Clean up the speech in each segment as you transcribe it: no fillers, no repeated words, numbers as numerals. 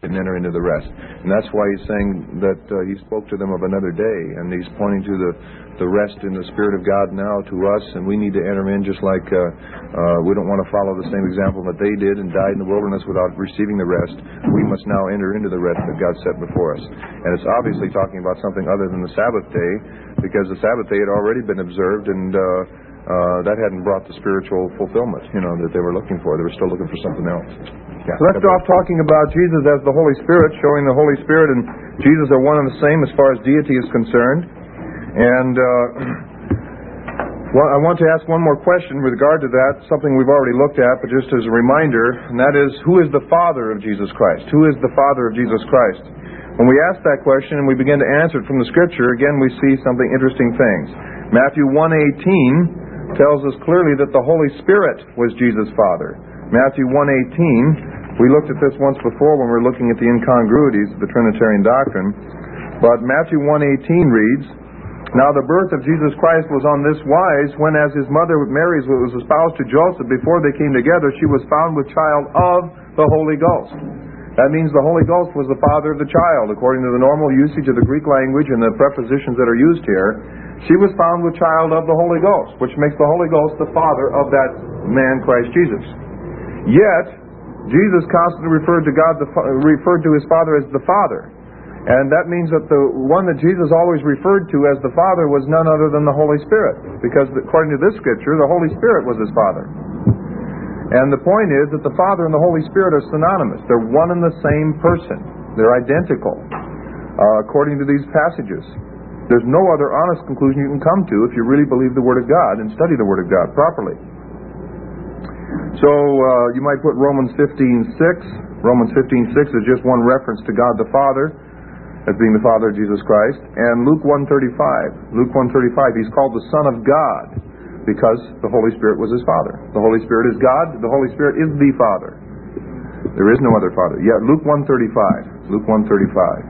and enter into the rest. And that's why he's saying that he spoke to them of another day, and he's pointing to the rest in the Spirit of God now to us, and we need to enter in just like we don't want to follow the same example that they did and died in the wilderness without receiving the rest. We must now enter into the rest that God set before us. And it's obviously talking about something other than the Sabbath day, because the Sabbath day had already been observed, and that hadn't brought the spiritual fulfillment, that they were looking for. They were still looking for something else. Yeah. So let's stop talking about Jesus as the Holy Spirit, showing the Holy Spirit and Jesus are one and the same as far as deity is concerned. And I want to ask one more question with regard to that, something we've already looked at, but just as a reminder, and that is, who is the Father of Jesus Christ? Who is the Father of Jesus Christ? When we ask that question and we begin to answer it from the Scripture, again we see something interesting things. Matthew 1:18 tells us clearly that the Holy Spirit was Jesus' Father. Matthew 1:18, we looked at this once before when we were looking at the incongruities of the Trinitarian doctrine, but Matthew 1:18 reads, "Now the birth of Jesus Christ was on this wise, when as his mother Mary was espoused to Joseph, before they came together, she was found with child of the Holy Ghost." That means the Holy Ghost was the father of the child, according to the normal usage of the Greek language and the prepositions that are used here. She was found with child of the Holy Ghost, which makes the Holy Ghost the father of that man, Christ Jesus. Yet, Jesus constantly referred to his Father as the Father. And that means that the one that Jesus always referred to as the Father was none other than the Holy Spirit. Because according to this Scripture, the Holy Spirit was his Father. And the point is that the Father and the Holy Spirit are synonymous. They're one and the same person. They're identical, according to these passages. There's no other honest conclusion you can come to if you really believe the Word of God and study the Word of God properly. So you might put Romans 15:6. Romans 15:6 is just one reference to God the Father as being the Father of Jesus Christ. And Luke 1:35. Luke 1:35, he's called the Son of God because the Holy Spirit was his Father. The Holy Spirit is God. The Holy Spirit is the Father. There is no other Father. Yeah, Luke 1:35. Luke 1:35.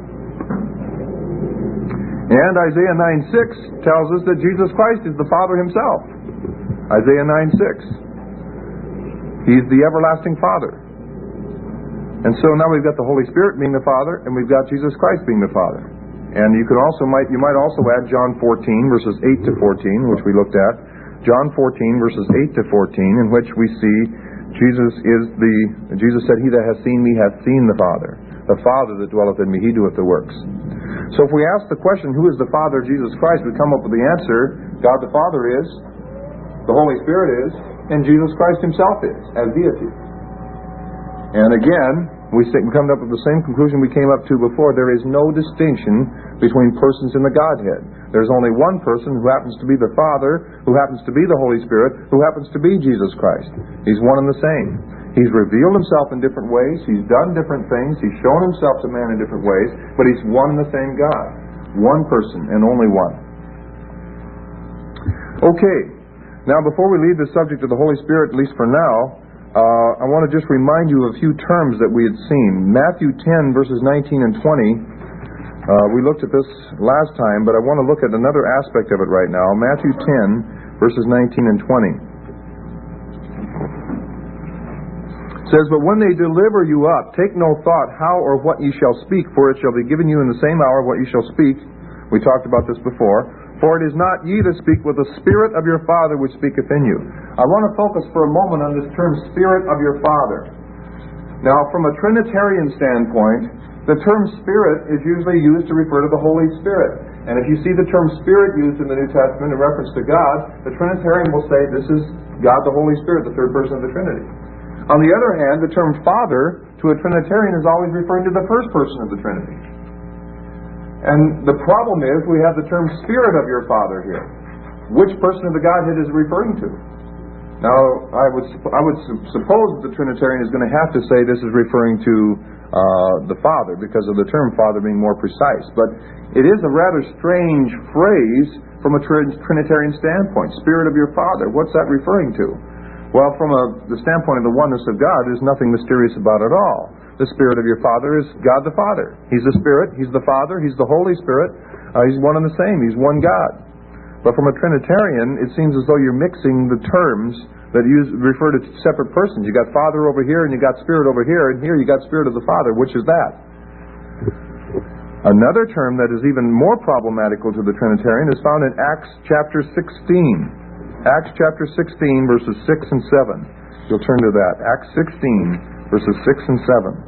And Isaiah 9:6 tells us that Jesus Christ is the Father himself. Isaiah 9:6. He's the everlasting Father. And so now we've got the Holy Spirit being the Father, and we've got Jesus Christ being the Father. And you might also add John 14, verses 8 to 14, which we looked at. John 14, verses 8 to 14, in which we see Jesus said, "He that hath seen me hath seen the Father. The Father that dwelleth in me, he doeth the works." So if we ask the question, who is the Father of Jesus Christ, we come up with the answer, God the Father is, the Holy Spirit is, and Jesus Christ himself is, as deity. And again, we come up with the same conclusion we came up to before. There is no distinction between persons in the Godhead. There's only one person who happens to be the Father, who happens to be the Holy Spirit, who happens to be Jesus Christ. He's one and the same. He's revealed himself in different ways. He's done different things. He's shown himself to man in different ways. But he's one and the same God. One person and only one. Okay. Now, before we leave the subject of the Holy Spirit, at least for now, I want to just remind you of a few terms that we had seen. Matthew 10, verses 19 and 20. We looked at this last time, but I want to look at another aspect of it right now. Matthew 10, verses 19 and 20. It says, "But when they deliver you up, take no thought how or what ye shall speak, for it shall be given you in the same hour what ye shall speak." We talked about this before. "For it is not ye that speak, but the Spirit of your Father which speaketh in you." I want to focus for a moment on this term, Spirit of your Father. Now, from a Trinitarian standpoint, the term Spirit is usually used to refer to the Holy Spirit. And if you see the term Spirit used in the New Testament in reference to God, the Trinitarian will say this is God the Holy Spirit, the third person of the Trinity. On the other hand, the term Father to a Trinitarian is always referring to the first person of the Trinity. And the problem is we have the term Spirit of your Father here. Which person of the Godhead is it referring to? Now, I would suppose that the Trinitarian is going to have to say this is referring to the Father, because of the term Father being more precise. But it is a rather strange phrase from a Trinitarian standpoint. Spirit of your Father. What's that referring to? Well, from the standpoint of the oneness of God, there's nothing mysterious about it at all. The Spirit of your Father is God the Father. He's the Spirit, He's the Father, He's the Holy Spirit. He's one and the same. He's one God. But from a Trinitarian, it seems as though you're mixing the terms that refer to separate persons. You got Father over here, and you got Spirit over here, and here you got Spirit of the Father. Which is that? Another term that is even more problematical to the Trinitarian is found in Acts chapter 16. Acts chapter 16, verses 6 and 7. You'll turn to that. Acts 16, verses 6 and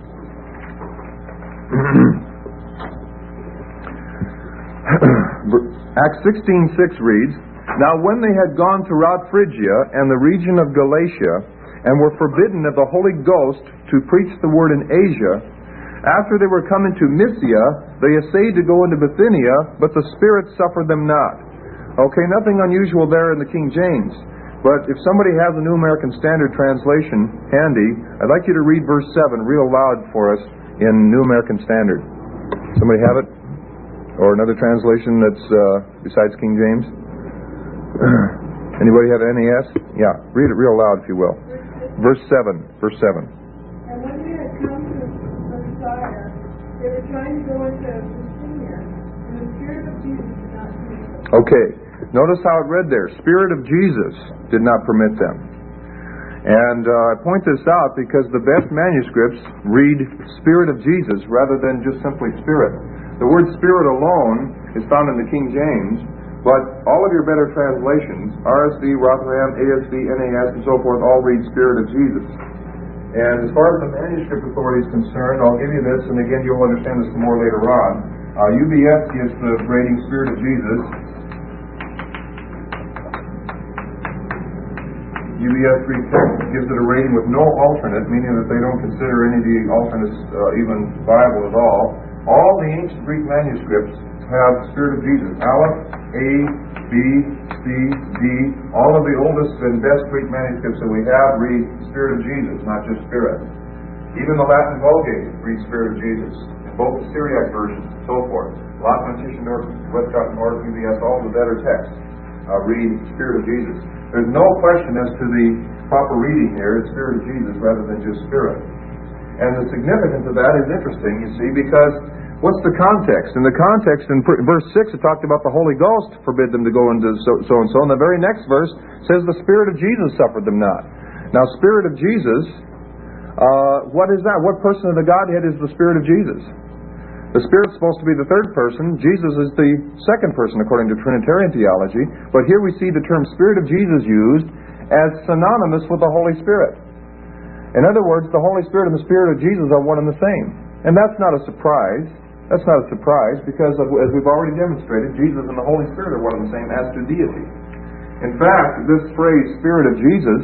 7. Acts 16:6 reads, "Now when they had gone throughout Phrygia and the region of Galatia, and were forbidden of the Holy Ghost to preach the word in Asia, after they were come into Mysia, they essayed to go into Bithynia, but the Spirit suffered them not." Okay, nothing unusual there in the King James. But if somebody has a New American Standard Translation handy, I'd like you to read verse 7 real loud for us in New American Standard. Somebody have it? Or another translation that's besides King James? Anybody have NAS? Yeah, read it real loud if you will. Verse 7. Verse 7. "And when they had come to Messiah, they were trying to go into Bithynia, and the Spirit of Jesus did not permit them." Okay, notice how it read there. Spirit of Jesus did not permit them. And I point this out because the best manuscripts read Spirit of Jesus rather than just simply Spirit. The word Spirit alone is found in the King James, but all of your better translations, RSV, Rotherham, ASV, NAS, and so forth, all read Spirit of Jesus. And as far as the manuscript authority is concerned, I'll give you this, and again, you'll understand this more later on. UBS gives the rating Spirit of Jesus. UBS 310 gives it a rating with no alternate, meaning that they don't consider any of the alternates even viable at all. All the ancient Greek manuscripts have Spirit of Jesus. Aleph, A, B, C, D. All of the oldest and best Greek manuscripts that we have read Spirit of Jesus, not just Spirit. Even the Latin Vulgate reads Spirit of Jesus. Both the Syriac versions and so forth. Lockman, Tischendorf, Westcott, North, UBS, all the better texts read Spirit of Jesus. There's no question as to the proper reading here. It's Spirit of Jesus rather than just Spirit. And the significance of that is interesting, you see, because what's the context? In the context, in verse 6, it talked about the Holy Ghost forbid them to go into so-and-so. And the very next verse says the Spirit of Jesus suffered them not. Now, Spirit of Jesus, what is that? What person of the Godhead is the Spirit of Jesus? The Spirit's supposed to be the third person. Jesus is the second person according to Trinitarian theology. But here we see the term Spirit of Jesus used as synonymous with the Holy Spirit. In other words, the Holy Spirit and the Spirit of Jesus are one and the same. And that's not a surprise. That's not a surprise because, as we've already demonstrated, Jesus and the Holy Spirit are one and the same as to deity. In fact, this phrase, Spirit of Jesus,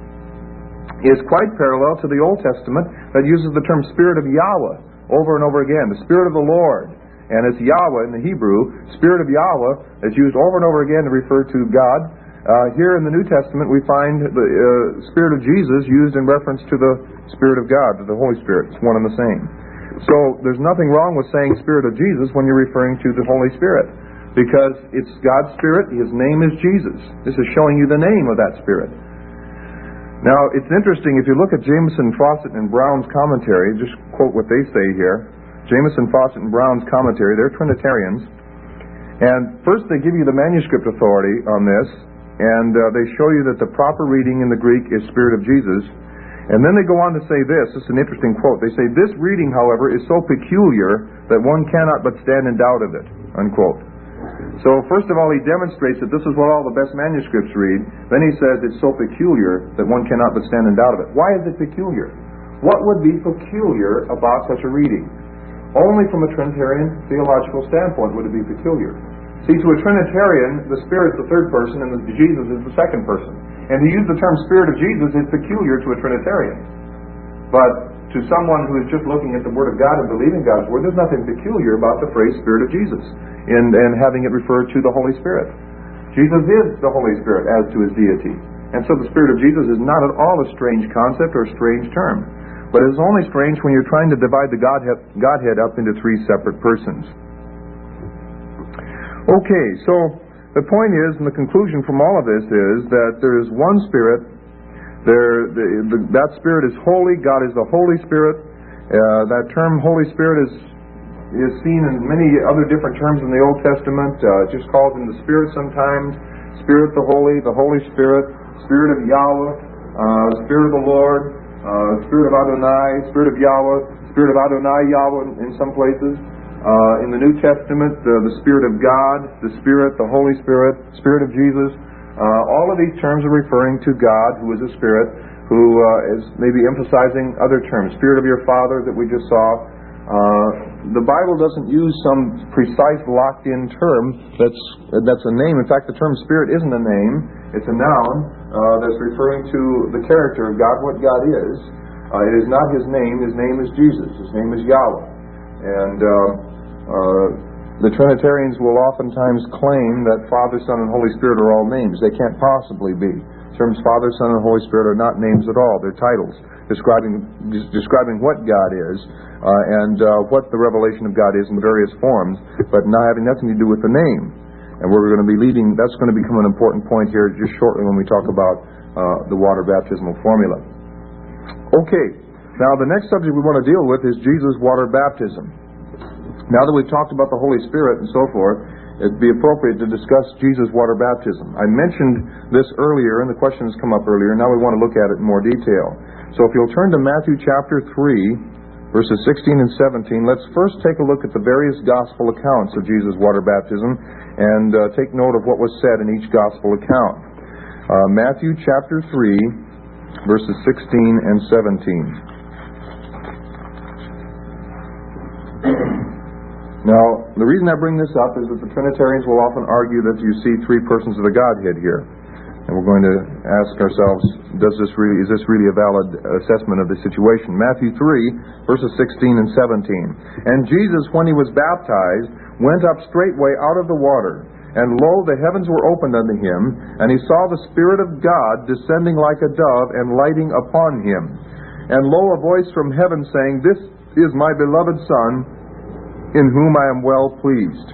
is quite parallel to the Old Testament that uses the term Spirit of Yahweh over and over again. The Spirit of the Lord. And it's Yahweh in the Hebrew. Spirit of Yahweh is used over and over again to refer to God. Here in the New Testament, we find the Spirit of Jesus used in reference to the Spirit of God, to the Holy Spirit. It's one and the same. So there's nothing wrong with saying Spirit of Jesus when you're referring to the Holy Spirit, because it's God's Spirit. His name is Jesus. This is showing you the name of that Spirit. Now, it's interesting, if you look at Jameson, Fawcett, and Brown's commentary, just quote what they say here. Jameson, Fawcett, and Brown's commentary, they're Trinitarians. And first they give you the manuscript authority on this, and they show you that the proper reading in the Greek is Spirit of Jesus. And then they go on to say this is an interesting quote. They say, "This reading, however, is so peculiar that one cannot but stand in doubt of it," unquote. So first of all, he demonstrates that this is what all the best manuscripts read. Then he says it's so peculiar that one cannot but stand in doubt of it. Why is it peculiar? What would be peculiar about such a reading? Only from a Trinitarian theological standpoint would it be peculiar. See, to a Trinitarian, the Spirit's the third person and Jesus is the second person. And to use the term Spirit of Jesus is peculiar to a Trinitarian. But to someone who is just looking at the Word of God and believing God's Word, there's nothing peculiar about the phrase Spirit of Jesus and having it referred to the Holy Spirit. Jesus is the Holy Spirit as to His deity. And so the Spirit of Jesus is not at all a strange concept or a strange term. But it is only strange when you're trying to divide the Godhead up into three separate persons. Okay, so the point is, and the conclusion from all of this is that there is one Spirit. That Spirit is holy. God is the Holy Spirit. That term Holy Spirit is is seen in many other different terms in the Old Testament. It just calls him the Spirit sometimes, Spirit the Holy Spirit, Spirit of Yahweh, Spirit of the Lord, Spirit of Adonai, Spirit of Yahweh, Spirit of Adonai Yahweh in some places. In the New Testament, the Spirit of God, the Spirit, the Holy Spirit, Spirit of Jesus. All of these terms are referring to God, who is a Spirit, who is maybe emphasizing other terms. Spirit of your Father that we just saw. The Bible doesn't use some precise locked-in term that's a name. In fact, the term Spirit isn't a name. It's a noun that's referring to the character of God, what God is. It is not His name. His name is Jesus. His name is Yahweh. And the Trinitarians will oftentimes claim that Father, Son, and Holy Spirit are all names. They can't possibly be. The terms Father, Son, and Holy Spirit are not names at all. They're titles describing what God is and what the revelation of God is in the various forms, but not having nothing to do with the name. And we're going to be that's going to become an important point here just shortly when we talk about the water baptismal formula. Okay. Now, the next subject we want to deal with is Jesus' water baptism. Now that we've talked about the Holy Spirit and so forth, it'd be appropriate to discuss Jesus' water baptism. I mentioned this earlier, and the question has come up earlier. Now we want to look at it in more detail. So if you'll turn to Matthew chapter 3, verses 16 and 17, let's first take a look at the various gospel accounts of Jesus' water baptism and take note of what was said in each gospel account. Matthew chapter 3, verses 16 and 17. Now, the reason I bring this up is that the Trinitarians will often argue that you see three persons of the Godhead here. And we're going to ask ourselves, is this really a valid assessment of the situation? Matthew 3, verses 16 and 17. And Jesus, when he was baptized, went up straightway out of the water. And lo, the heavens were opened unto him, and he saw the Spirit of God descending like a dove and lighting upon him. And lo, a voice from heaven saying, This is my beloved Son, in whom I am well pleased.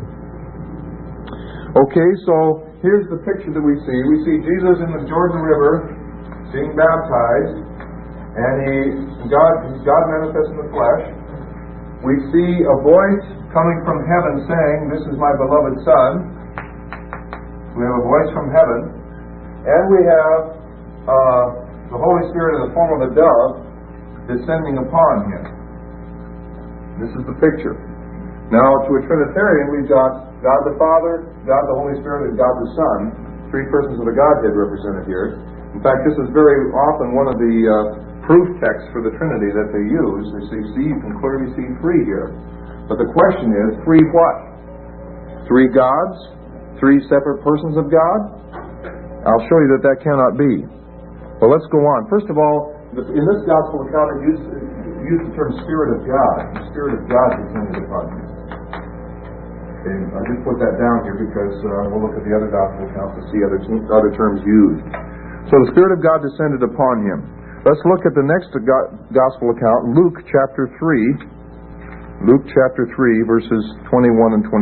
Okay, so here's the picture that we see. We see Jesus in the Jordan River being baptized, and God manifests in the flesh. We see a voice coming from heaven saying, This is my beloved Son. We have a voice from heaven, and we have the Holy Spirit in the form of a dove descending upon him. This is the picture. Now, to a Trinitarian, we've got God the Father, God the Holy Spirit, and God the Son, three persons of the Godhead represented here. In fact, this is very often one of the proof texts for the Trinity that they use. They say, see, you can clearly see three here. But the question is, three what? Three gods? Three separate persons of God? I'll show you that cannot be. Well, let's go on. First of all, in this gospel account, it used the term Spirit of God. The Spirit of God descended upon him. Okay, I just put that down here because we'll look at the other gospel accounts to see other terms used. So the Spirit of God descended upon him. Let's look at the next gospel account, Luke chapter 3. Luke chapter 3, verses 21 and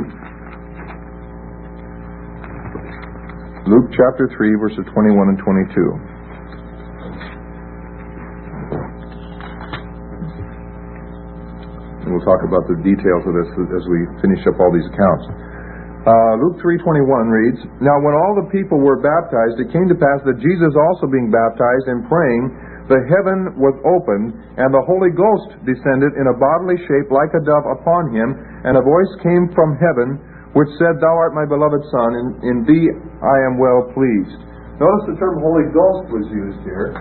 22. Luke chapter 3, verses 21 and 22. We'll talk about the details of this as we finish up all these accounts. Luke 3:21 reads, Now when all the people were baptized, it came to pass that Jesus also being baptized and praying, the heaven was opened, and the Holy Ghost descended in a bodily shape like a dove upon him, and a voice came from heaven, which said, Thou art my beloved Son, in thee I am well pleased. Notice the term Holy Ghost was used here.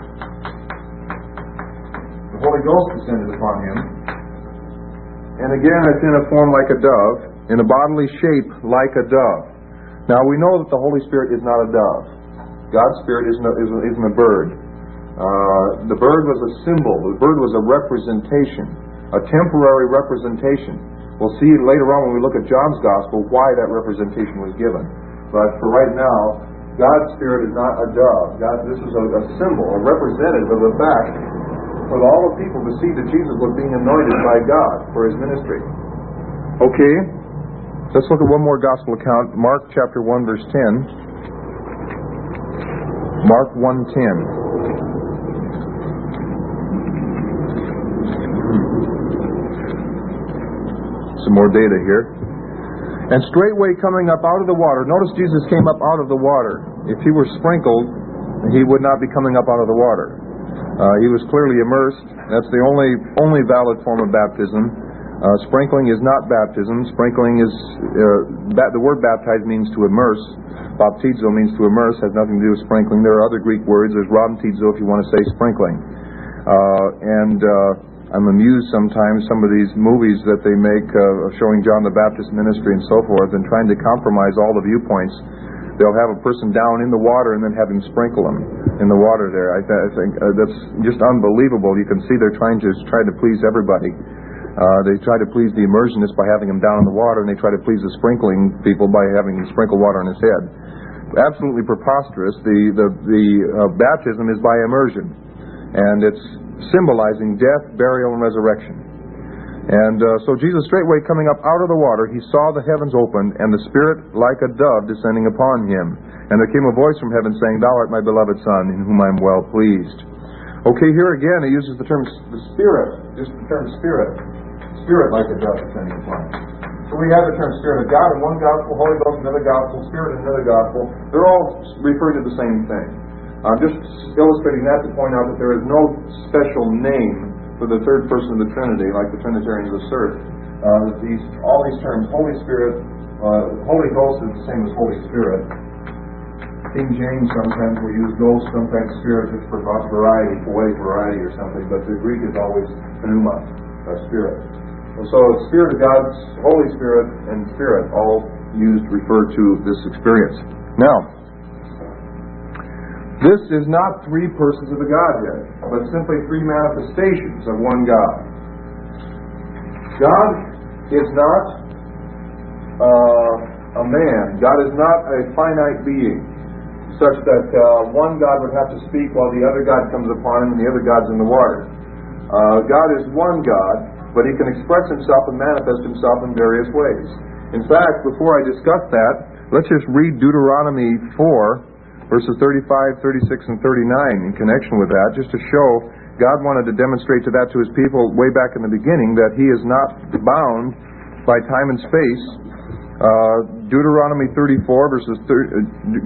The Holy Ghost descended upon him. And again, it's in a form like a dove, in a bodily shape like a dove. Now, we know that the Holy Spirit is not a dove. God's Spirit isn't a bird. The bird was a symbol. The bird was a representation, a temporary representation. We'll see later on when we look at John's Gospel why that representation was given. But for right now, God's Spirit is not a dove. This is a symbol, a representative of the fact for all the people to see that Jesus was being anointed by God for his ministry. Okay, let's look at one more gospel account. Mark chapter 1, verse 10. Mark 1:10. some more data here. And straightway coming up out of the water. Notice Jesus came up out of the water. If he were sprinkled, he would not be coming up out of the water. He was clearly immersed. That's the only valid form of baptism. Sprinkling is not baptism. Sprinkling is, the word baptize means to immerse. Baptizo means to immerse, has nothing to do with sprinkling. There are other Greek words. There's rhamtizo if you want to say sprinkling. I'm amused sometimes, some of these movies that they make showing John the Baptist ministry and so forth, and trying to compromise all the viewpoints. They'll have a person down in the water and then have him sprinkle him in the water there. I think that's just unbelievable. You can see they're trying to please everybody. They try to please the immersionists by having him down in the water, and they try to please the sprinkling people by having him sprinkle water on his head. Absolutely preposterous. The baptism is by immersion, and it's symbolizing death, burial, and resurrection. And so Jesus straightway coming up out of the water, he saw the heavens opened, and the Spirit like a dove descending upon him. And there came a voice from heaven saying, Thou art my beloved Son, in whom I am well pleased. Okay, here again he uses the term the Spirit, just the term Spirit. Spirit like a dove descending upon him. So we have the term Spirit of God in one gospel, Holy Ghost in another gospel, Spirit in another gospel. They're all referring to the same thing. I'm just illustrating that to point out that there is no special name for the third person of the Trinity, like the Trinitarians assert. All these terms, Holy Spirit, Holy Ghost is the same as Holy Spirit. King James sometimes will use Ghost, sometimes Spirit, just for variety, poetic variety or something, but the Greek is always pneuma, Spirit. And so Spirit of God, Holy Spirit, and Spirit all used refer to this experience. Now, this is not three persons of the Godhead, but simply three manifestations of one God. God is not a man. God is not a finite being, such that one God would have to speak while the other God comes upon him and the other God's in the water. God is one God, but he can express himself and manifest himself in various ways. In fact, before I discuss that, let's just read Deuteronomy 4, verses 35, 36, and 39 in connection with that, just to show God wanted to demonstrate to that to his people way back in the beginning that he is not bound by time and space. Deuteronomy 4, verses 35, 36,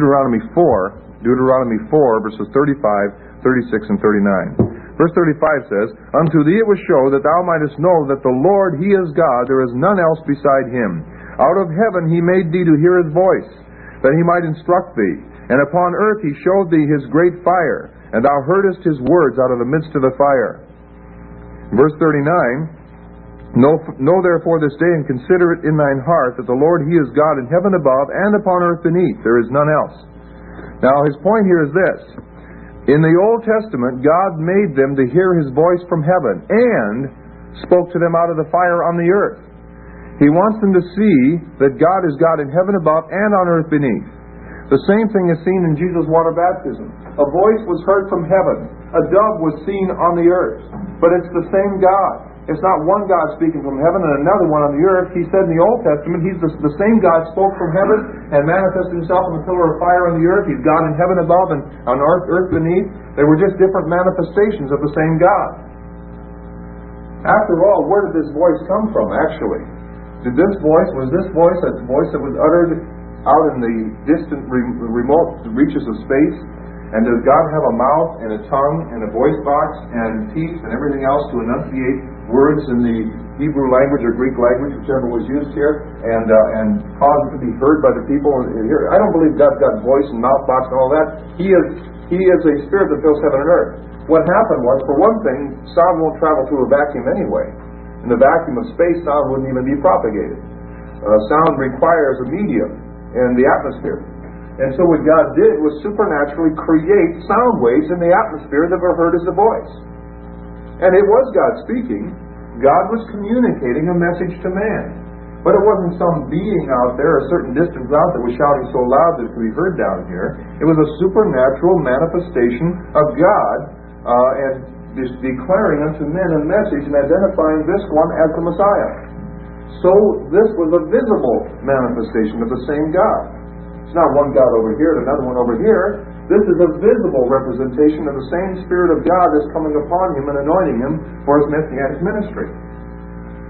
and 39. Verse 35 says, Unto thee it was shown that thou mightest know that the Lord, he is God, there is none else beside him. Out of heaven he made thee to hear his voice, that he might instruct thee. And upon earth he showed thee his great fire, and thou heardest his words out of the midst of the fire. Verse 39, Know therefore this day and consider it in thine heart that the Lord he is God in heaven above and upon earth beneath. There is none else. Now his point here is this. In the Old Testament, God made them to hear his voice from heaven and spoke to them out of the fire on the earth. He wants them to see that God is God in heaven above and on earth beneath. The same thing is seen in Jesus' water baptism. A voice was heard from heaven. A dove was seen on the earth. But it's the same God. It's not one God speaking from heaven and another one on the earth. He said in the Old Testament, he's the same God spoke from heaven and manifested himself in the pillar of fire on the earth. He's God in heaven above and on earth beneath. They were just different manifestations of the same God. After all, where did this voice come from, actually? Was this voice a voice that was uttered out in the distant, remote reaches of space? And does God have a mouth and a tongue and a voice box and teeth and everything else to enunciate words in the Hebrew language or Greek language, whichever was used here, and cause it to be heard by the people here? I don't believe God's got voice and mouth box and all that. He is a spirit that fills heaven and earth. What happened was, for one thing, sound won't travel through a vacuum anyway. In the vacuum of space, sound wouldn't even be propagated. Sound requires a medium in the atmosphere. And so what God did was supernaturally create sound waves in the atmosphere that were heard as a voice. And it was God speaking. God was communicating a message to man. But it wasn't some being out there, a certain distance out, that was shouting so loud that it could be heard down here. It was a supernatural manifestation of God and declaring unto men a message and identifying this one as the Messiah. So this was a visible manifestation of the same God. It's not one God over here and another one over here. This is a visible representation of the same Spirit of God that's coming upon him and anointing him for his messianic ministry.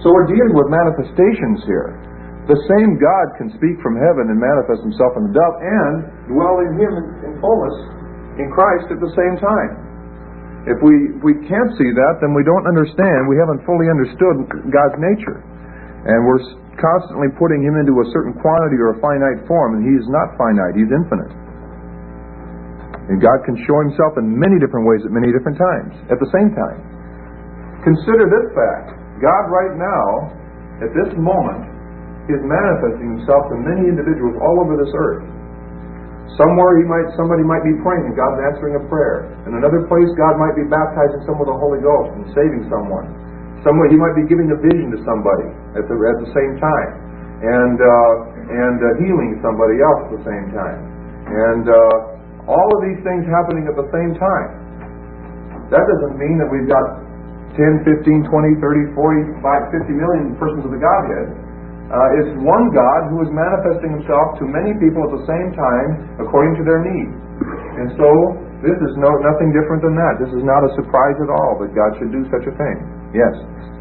So we're dealing with manifestations here. The same God can speak from heaven and manifest himself in the dove and dwell in him in fullness in Christ at the same time. If we can't see that, then we don't understand. We haven't fully understood God's nature. And we're constantly putting him into a certain quantity or a finite form, and he is not finite. He's infinite. And God can show himself in many different ways at many different times, at the same time. Consider this fact. God right now, at this moment, is manifesting himself to many individuals all over this earth. Somewhere somebody might be praying and God's answering a prayer. In another place, God might be baptizing someone with the Holy Ghost and saving someone. Somewhere he might be giving a vision to somebody at the same time, and healing somebody else at the same time. And all of these things happening at the same time. That doesn't mean that we've got 10, 15, 20, 30, 40, 50 million persons of the Godhead. It's one God who is manifesting himself to many people at the same time according to their need. And so this is nothing different than that. This is not a surprise at all that God should do such a thing. Yes?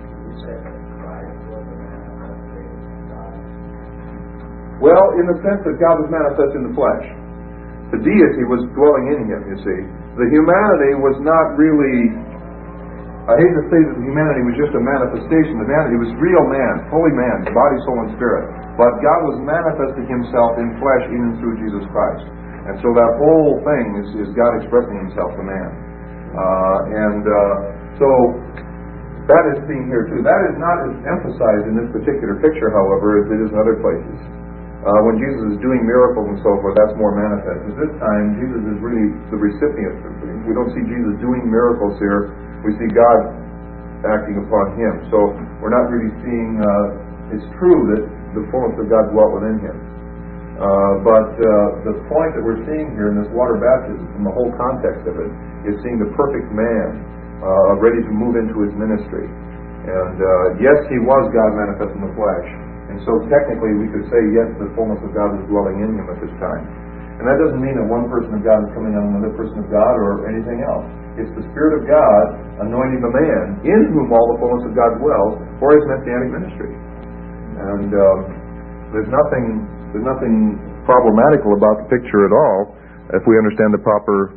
Well, in the sense that God was manifest in the flesh. The deity was dwelling in him, you see. The humanity was not really... I hate to say that the humanity was just a manifestation. The humanity was real man, fully man, body, soul, and spirit. But God was manifesting himself in flesh in and through Jesus Christ. And so that whole thing is God expressing himself to man. So that is seen here too. That is not as emphasized in this particular picture, however, as it is in other places. When Jesus is doing miracles and so forth, that's more manifest. At this time, Jesus is really the recipient. We don't see Jesus doing miracles here. We see God acting upon him. So we're not really seeing, it's true that the fullness of God dwelt within him. But the point that we're seeing here in this water baptism, from the whole context of it, is seeing the perfect man ready to move into his ministry. And yes, he was God manifest in the flesh. And so technically we could say, yes, the fullness of God is dwelling in him at this time. And that doesn't mean that one person of God is coming on another person of God or anything else. It's the Spirit of God anointing the man in whom all the fullness of God dwells for his messianic ministry. And there's nothing problematical about the picture at all if we understand the proper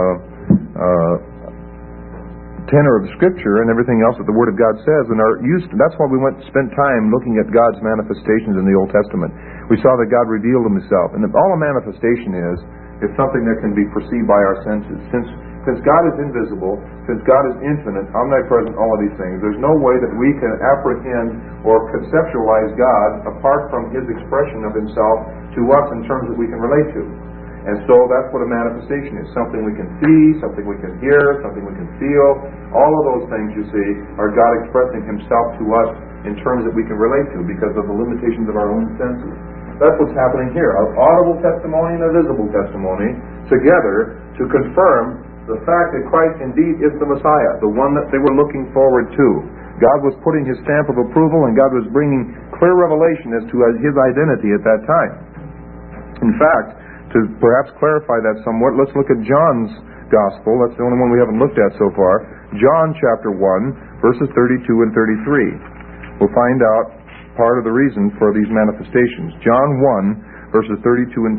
tenor of the Scripture and everything else that the Word of God says, and that's why we spent time looking at God's manifestations in the Old Testament. We saw that God revealed himself, and all a manifestation is something that can be perceived by our senses. Since God is invisible, since God is infinite, omnipresent, all of these things, there's no way that we can apprehend or conceptualize God apart from his expression of himself to us in terms that we can relate to. And so that's what a manifestation is. Something we can see, something we can hear, something we can feel. All of those things, you see, are God expressing himself to us in terms that we can relate to because of the limitations of our own senses. That's what's happening here. An audible testimony and a visible testimony together to confirm the fact that Christ indeed is the Messiah, the one that they were looking forward to. God was putting his stamp of approval, and God was bringing clear revelation as to his identity at that time. In fact, to perhaps clarify that somewhat, let's look at John's Gospel. That's the only one we haven't looked at so far. John chapter 1, verses 32 and 33. We'll find out part of the reason for these manifestations. John 1, verses 32 and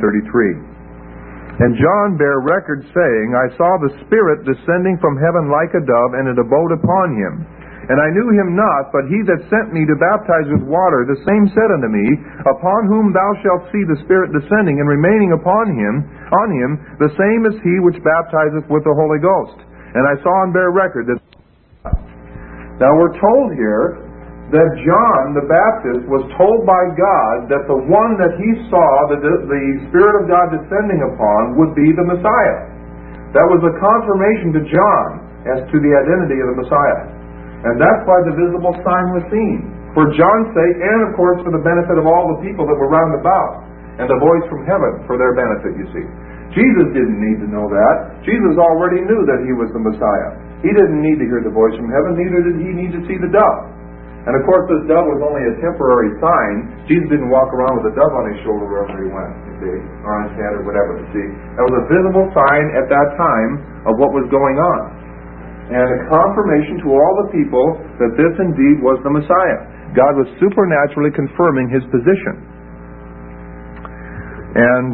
33. And John bare record, saying, I saw the Spirit descending from heaven like a dove, and it abode upon him. And I knew him not, but he that sent me to baptize with water, the same said unto me, Upon whom thou shalt see the Spirit descending and remaining on him, the same is he which baptizeth with the Holy Ghost. And I saw and bear record that... Now we're told here that John the Baptist was told by God that the one that he saw, the Spirit of God descending upon, would be the Messiah. That was a confirmation to John as to the identity of the Messiah. And that's why the visible sign was seen. For John's sake, and of course for the benefit of all the people that were round about. And the voice from heaven for their benefit, you see. Jesus didn't need to know that. Jesus already knew that he was the Messiah. He didn't need to hear the voice from heaven, neither did he need to see the dove. And of course this dove was only a temporary sign. Jesus didn't walk around with a dove on his shoulder wherever he went, you see, or on his head or whatever, you see. That was a visible sign at that time of what was going on. And a confirmation to all the people that this indeed was the Messiah. God was supernaturally confirming His position. And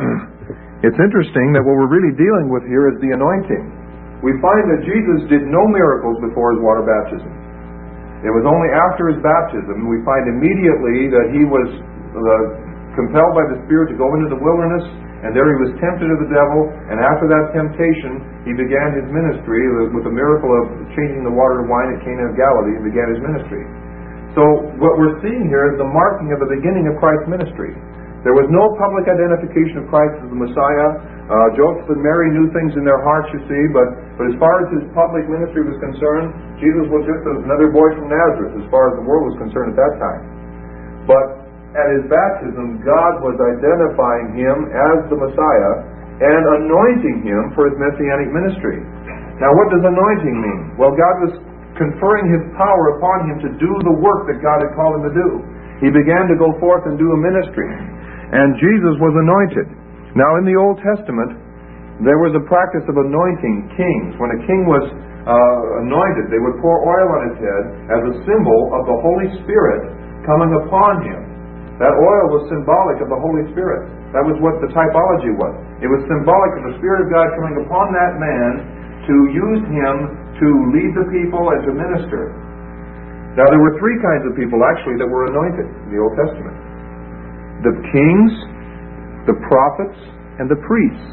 it's interesting that what we're really dealing with here is the anointing. We find that Jesus did no miracles before His water baptism. It was only after His baptism we find immediately that He was compelled by the Spirit to go into the wilderness, and there He was tempted of the devil, and after that temptation He began His ministry with the miracle of changing the water to wine at Cana of Galilee, and began His ministry. So what we're seeing here is the marking of the beginning of Christ's ministry. There was no public identification of Christ as the Messiah. Joseph and Mary knew things in their hearts, you see, but as far as His public ministry was concerned, Jesus was just another boy from Nazareth as far as the world was concerned at that time. But at His baptism, God was identifying Him as the Messiah and anointing Him for His messianic ministry. Now, what does anointing mean? Well, God was conferring His power upon Him to do the work that God had called Him to do. He began to go forth and do a ministry. And Jesus was anointed. Now, in the Old Testament, there was a practice of anointing kings. When a king was anointed, they would pour oil on his head as a symbol of the Holy Spirit coming upon him. That oil was symbolic of the Holy Spirit. That was what the typology was. It was symbolic of the Spirit of God coming upon that man to use him to lead the people and to minister. Now, there were three kinds of people, actually, that were anointed in the Old Testament: the kings, the prophets, and the priests.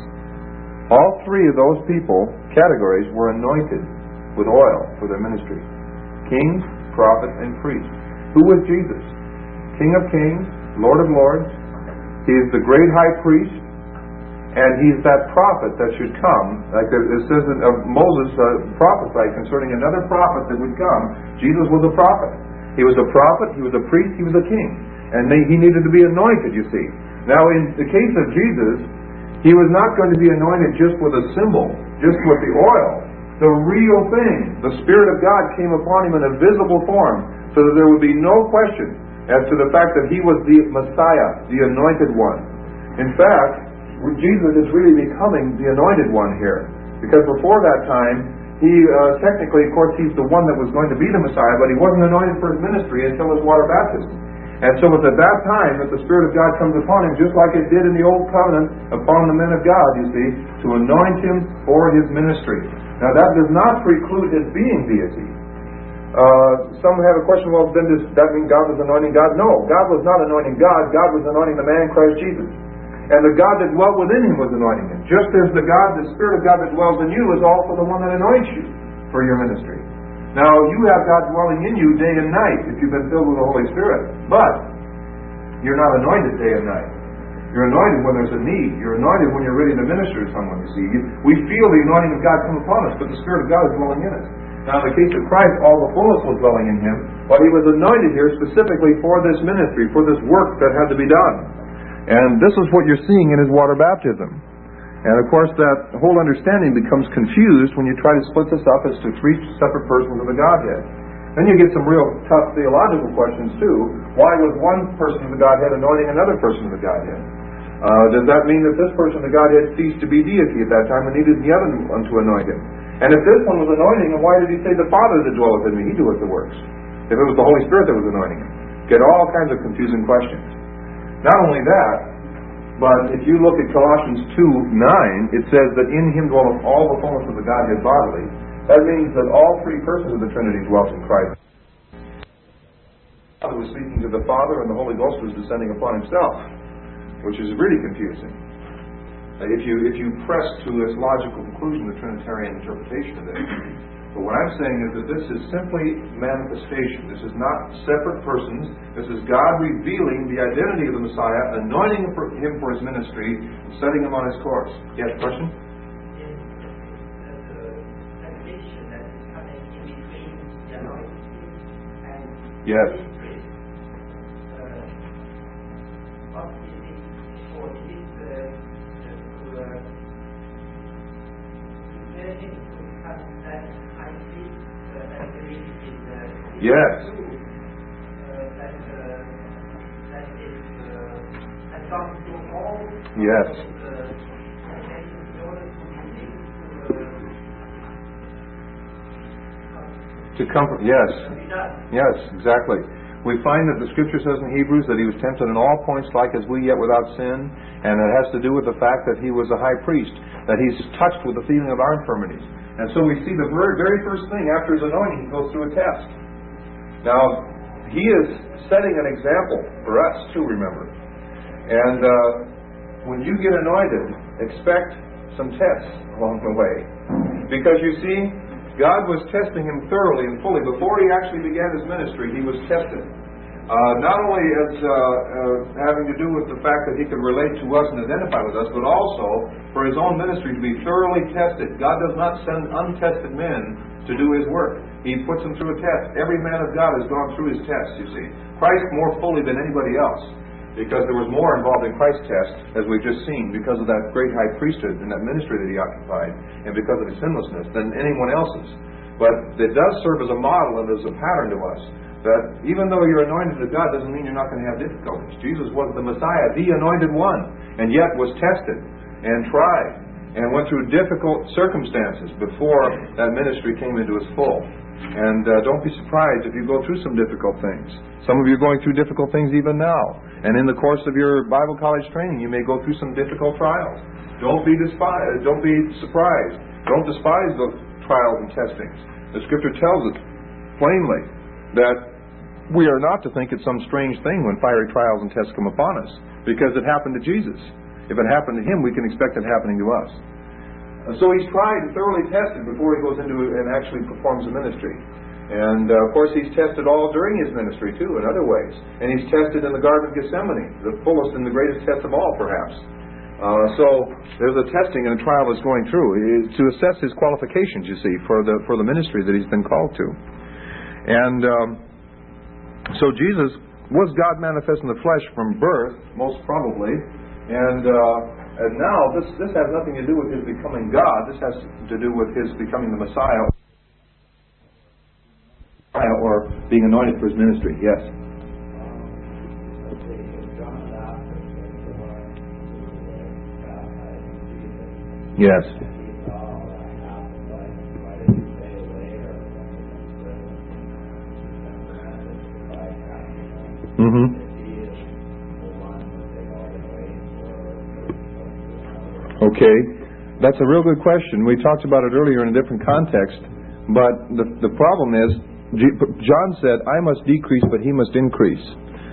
All three of those categories, were anointed with oil for their ministry. Kings, prophets, and priests. Who was Jesus? King of kings, Lord of lords. He is the great high priest, and He's that prophet that should come. Like it says of Moses prophesied concerning another prophet that would come. Jesus was a prophet. He was a prophet, He was a priest, He was a king. And He needed to be anointed, you see. Now, in the case of Jesus, He was not going to be anointed just with a symbol, just with the oil. The real thing, the Spirit of God came upon Him in a visible form, so that there would be no question as to the fact that He was the Messiah, the anointed one. In fact, Jesus is really becoming the anointed one here. Because before that time, He technically, of course, He's the one that was going to be the Messiah, but He wasn't anointed for His ministry until His water baptism. And so it's at that time that the Spirit of God comes upon Him, just like it did in the Old Covenant upon the men of God, you see, to anoint Him for His ministry. Now, that does not preclude His being deity. Some have a question, well, then does that mean God was anointing God? No, God was not anointing God. God was anointing the man Christ Jesus. And the God that dwelt within Him was anointing Him. Just as the Spirit of God that dwells in you is also the one that anoints you for your ministry. Now, you have God dwelling in you day and night if you've been filled with the Holy Spirit. But you're not anointed day and night. You're anointed when there's a need. You're anointed when you're ready to minister to someone, you see. We feel the anointing of God come upon us, but the Spirit of God is dwelling in us. Now, in the case of Christ, all the fullness was dwelling in Him, but He was anointed here specifically for this ministry, for this work that had to be done. And this is what you're seeing in His water baptism. And of course, that whole understanding becomes confused when you try to split this up as to three separate persons of the Godhead. Then you get some real tough theological questions too. Why was one person of the Godhead anointing another person of the Godhead? Does that mean that this person of the Godhead ceased to be deity at that time and needed the other one to anoint him? And if this one was anointing, then why did He say the Father that dwelleth in me, He doeth the works? If it was the Holy Spirit that was anointing him. Get all kinds of confusing questions. Not only that, but if you look at Colossians 2:9, it says that in Him dwelleth all the fullness of the Godhead bodily. That means that all three persons of the Trinity dwelt in Christ. The Father was speaking to the Father, and the Holy Ghost was descending upon Himself, which is really confusing. If you press to this logical conclusion, the Trinitarian interpretation of it. But what I'm saying is that this is simply manifestation. This is not separate persons. This is God revealing the identity of the Messiah, anointing Him for His ministry, and setting Him on His course. Yes, question? Yes. Yes. Yes. To comfort. Yes. Yes, exactly. We find that the Scripture says in Hebrews that He was tempted in all points like as we, yet without sin. And it has to do with the fact that He was a high priest, that He's touched with the feeling of our infirmities. And so we see the very first thing after His anointing, He goes through a test. Now, He is setting an example for us too, remember. And when you get anointed, expect some tests along the way. Because you see, God was testing Him thoroughly and fully. Before He actually began His ministry, He was tested. Not only as having to do with the fact that He could relate to us and identify with us, but also for His own ministry to be thoroughly tested. God does not send untested men to do His work. He puts them through a test. Every man of God has gone through his test, you see. Christ more fully than anybody else, because there was more involved in Christ's test, as we've just seen, because of that great high priesthood and that ministry that He occupied, and because of His sinlessness, than anyone else's. But it does serve as a model and as a pattern to us, that even though you're anointed of God doesn't mean you're not going to have difficulties. Jesus was the Messiah, the anointed one, and yet was tested and tried and went through difficult circumstances before that ministry came into its full. And don't be surprised if you go through some difficult things. Some of you are going through difficult things even now. And in the course of your Bible college training, you may go through some difficult trials. Don't be surprised. Don't despise those trials and testings. The Scripture tells us plainly that we are not to think it's some strange thing when fiery trials and tests come upon us, because it happened to Jesus. If it happened to Him, we can expect it happening to us. So He's tried and thoroughly tested before He goes into and actually performs the ministry. And of course He's tested all during His ministry too, in other ways. And He's tested in the Garden of Gethsemane, the fullest and the greatest test of all, perhaps. So there's a testing and a trial that's going through to assess His qualifications, you see, for the ministry that He's been called to. And so Jesus was God manifest in the flesh from birth, most probably. And now this has nothing to do with His becoming God. This has to do with His becoming the Messiah or being anointed for His ministry. Yes. Yes. Okay, that's a real good question. We talked about it earlier in a different context, but the problem is, John said, I must decrease, but He must increase.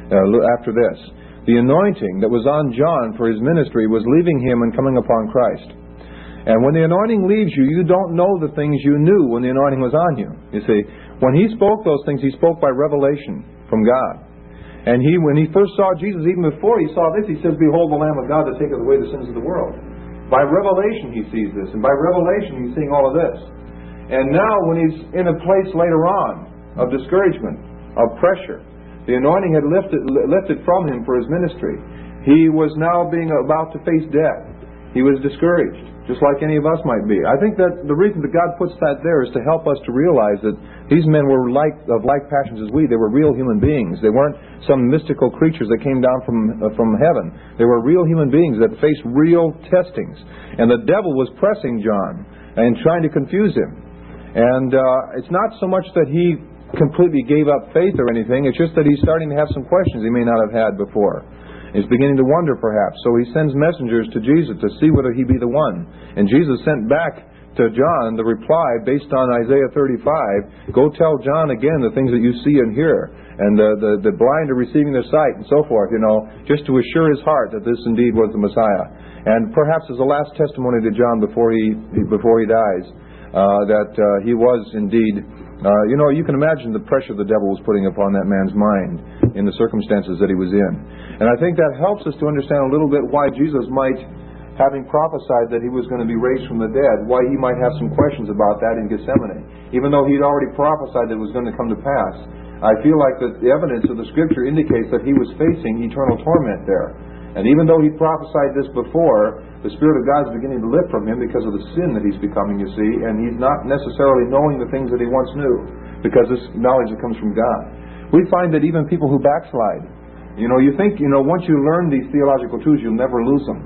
After this, the anointing that was on John for his ministry was leaving him and coming upon Christ. And when the anointing leaves you, you don't know the things you knew when the anointing was on you. You see, when He spoke those things, He spoke by revelation from God. And when He first saw Jesus, even before He saw this, He says, Behold the Lamb of God that taketh away the sins of the world. By revelation He sees this, and by revelation He's seeing all of this. And now when He's in a place later on of discouragement, of pressure, the anointing had lifted from Him for His ministry. He was now being about to face death. He was discouraged, just like any of us might be. I think that the reason that God puts that there is to help us to realize that these men were of like passions as we. They were real human beings. They weren't some mystical creatures that came down from heaven. They were real human beings that faced real testings. And the devil was pressing John and trying to confuse him. And it's not so much that he completely gave up faith or anything. It's just that he's starting to have some questions he may not have had before. He's beginning to wonder, perhaps. So he sends messengers to Jesus to see whether He be the one. And Jesus sent back to John the reply based on Isaiah 35. Go tell John again the things that you see and hear. And the blind are receiving their sight and so forth, just to assure his heart that this indeed was the Messiah. And perhaps as a last testimony to John before he dies, that he was indeed... you can imagine the pressure the devil was putting upon that man's mind in the circumstances that he was in. And I think that helps us to understand a little bit why Jesus might, having prophesied that He was going to be raised from the dead, why He might have some questions about that in Gethsemane. Even though He'd already prophesied that it was going to come to pass, I feel like the evidence of the Scripture indicates that He was facing eternal torment there. And even though He prophesied this before, the Spirit of God is beginning to lift from Him because of the sin that He's becoming, you see, and He's not necessarily knowing the things that He once knew, because this knowledge that comes from God. We find that even people who backslide, you think, once you learn these theological truths, you'll never lose them.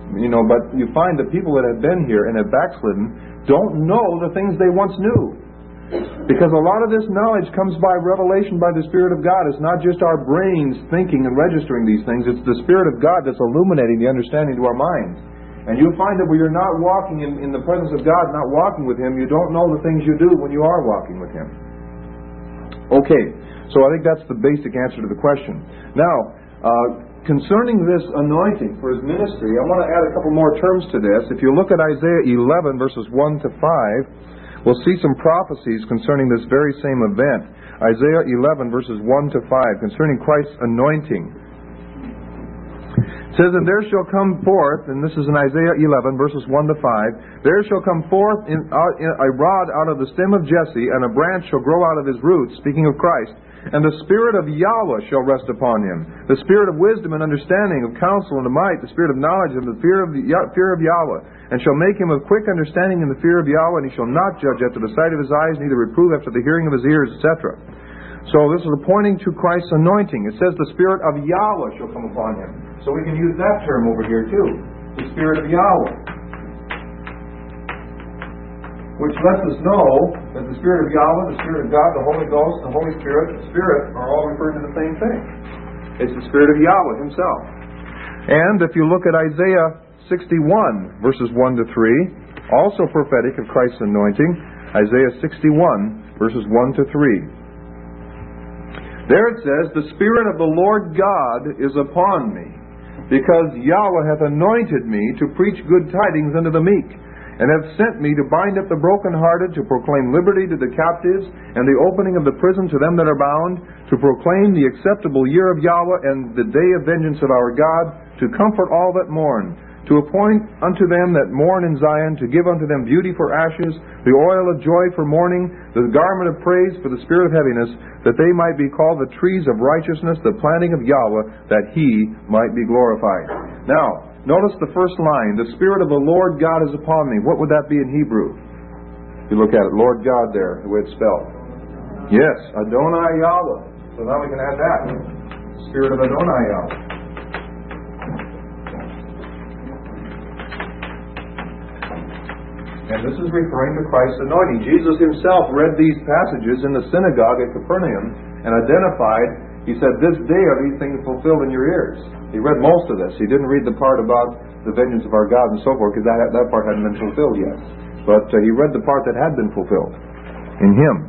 But you find that people that have been here and have backslidden don't know the things they once knew. Because a lot of this knowledge comes by revelation by the Spirit of God. It's not just our brains thinking and registering these things. It's the Spirit of God that's illuminating the understanding to our minds. And you'll find that when you're not walking in the presence of God, not walking with Him, you don't know the things you do when you are walking with Him. Okay, so I think that's the basic answer to the question. Now, concerning this anointing for His ministry, I want to add a couple more terms to this. If you look at Isaiah 11, verses 1 to 5, we'll see some prophecies concerning this very same event. Isaiah 11, verses 1 to 5, concerning Christ's anointing. It says, "And there shall come forth," and this is in Isaiah 11, verses 1 to 5, "there shall come forth in a rod out of the stem of Jesse, and a branch shall grow out of his roots," speaking of Christ, "and the Spirit of Yahweh shall rest upon him, the Spirit of wisdom and understanding, of counsel and of might, the Spirit of knowledge and the fear of Yahweh, and shall make him of quick understanding in the fear of Yahweh, and he shall not judge after the sight of his eyes, neither reprove after the hearing of his ears," etc. So this is pointing to Christ's anointing. It says the Spirit of Yahweh shall come upon him. So we can use that term over here too. The Spirit of Yahweh. Which lets us know that the Spirit of Yahweh, the Spirit of God, the Holy Ghost, the Holy Spirit, the Spirit are all referring to the same thing. It's the Spirit of Yahweh Himself. And if you look at Isaiah 61, verses 1 to 3, also prophetic of Christ's anointing, Isaiah 61, verses 1 to 3. There it says, "The Spirit of the Lord God is upon me, because Yahweh hath anointed me to preach good tidings unto the meek, and hath sent me to bind up the brokenhearted, to proclaim liberty to the captives, and the opening of the prison to them that are bound, to proclaim the acceptable year of Yahweh, and the day of vengeance of our God, to comfort all that mourn, to appoint unto them that mourn in Zion, to give unto them beauty for ashes, the oil of joy for mourning, the garment of praise for the spirit of heaviness, that they might be called the trees of righteousness, the planting of Yahweh, that He might be glorified." Now, notice the first line, "The Spirit of the Lord God is upon me." What would that be in Hebrew? If you look at it, Lord God there, the way it's spelled. Yes, Adonai Yahweh. So now we can add that. Spirit of Adonai Yahweh. And this is referring to Christ's anointing. Jesus Himself read these passages in the synagogue at Capernaum and identified, He said, "This day are these things fulfilled in your ears." He read most of this. He didn't read the part about the vengeance of our God and so forth, because that part hadn't been fulfilled yet. But He read the part that had been fulfilled in Him.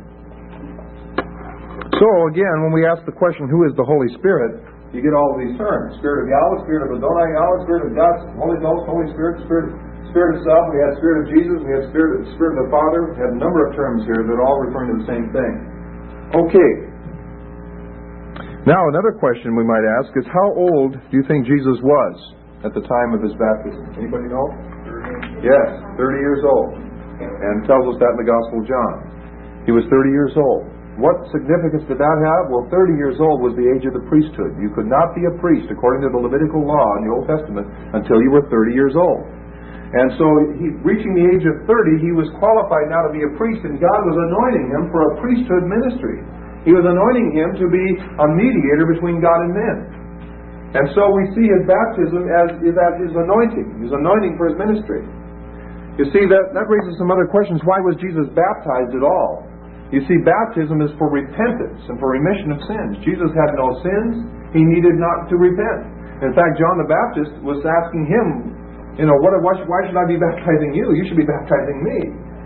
So again, when we ask the question, who is the Holy Spirit, you get all of these terms. Spirit of Yahweh, Spirit of Adonai Yahweh, Spirit of God, Holy Ghost, Holy Spirit, Spirit Himself. We had Spirit of Jesus, we had Spirit of the Father. We had a number of terms here that are all referring to the same thing. Okay. Now another question we might ask is, how old do you think Jesus was at the time of His baptism? Anybody know? 30. Yes, 30 years old. And tells us that in the Gospel of John. He was 30 years old. What significance did that have? Well, 30 years old was the age of the priesthood. You could not be a priest according to the Levitical law in the Old Testament until you were 30 years old. And so, reaching the age of 30, he was qualified now to be a priest, and God was anointing him for a priesthood ministry. He was anointing him to be a mediator between God and men. And so we see his baptism as his anointing. His anointing for his ministry. You see, that raises some other questions. Why was Jesus baptized at all? You see, baptism is for repentance and for remission of sins. Jesus had no sins. He needed not to repent. In fact, John the Baptist was asking him, why should I be baptizing you? You should be baptizing me.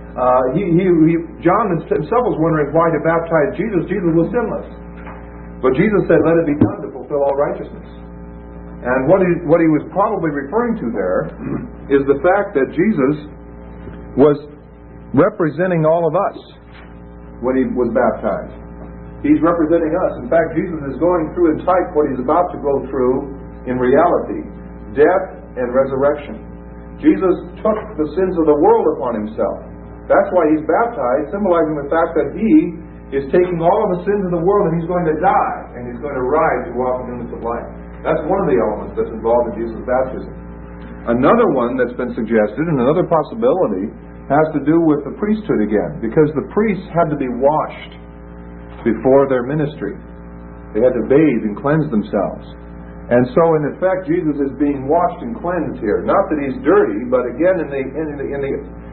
John himself was wondering why to baptize Jesus. Jesus was sinless. But Jesus said, "Let it be done to fulfill all righteousness." And what he was probably referring to there is the fact that Jesus was representing all of us when he was baptized. He's representing us. In fact, Jesus is going through in type what he's about to go through in reality. Death and resurrection. Jesus took the sins of the world upon himself. That's why he's baptized, symbolizing the fact that he is taking all of the sins of the world and he's going to die and he's going to rise to walk in newness of life. That's one of the elements that's involved in Jesus' baptism. Another one that's been suggested, and another possibility, has to do with the priesthood again, because the priests had to be washed before their ministry. They had to bathe and cleanse themselves. And so, in effect, Jesus is being washed and cleansed here. Not that he's dirty, but again, in